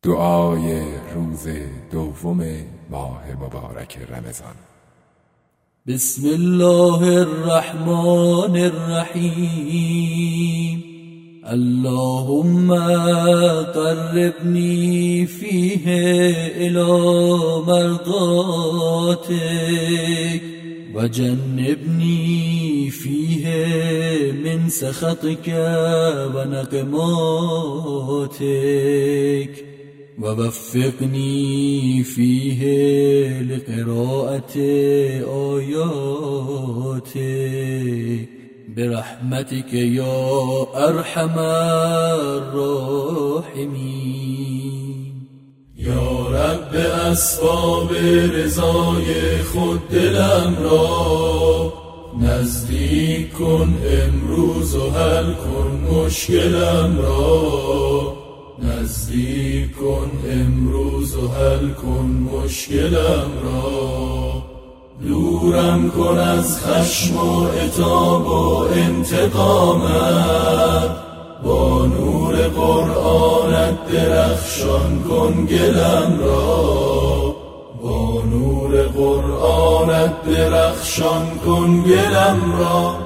دعای روز دوم ماه مبارک رمضان. بسم الله الرحمن الرحیم. اللهم قربني فيه إلى مرضاتك وجنبني فيه من سخطك ونقماتك ووفقني فيه لقراءة آياتك برحمتك یا ارحم الراحمین. یا رب اسباب رضای خود دلم را نزدیک کن امروز و حل کن مشکلم را، نزدیک کن امروز و حل کن مشکلم را. دورم کن از خشم و عتاب و انتقامت، با نور قرآنت درخشان کن گلم را، با نور قرآنت درخشان کن گلم را.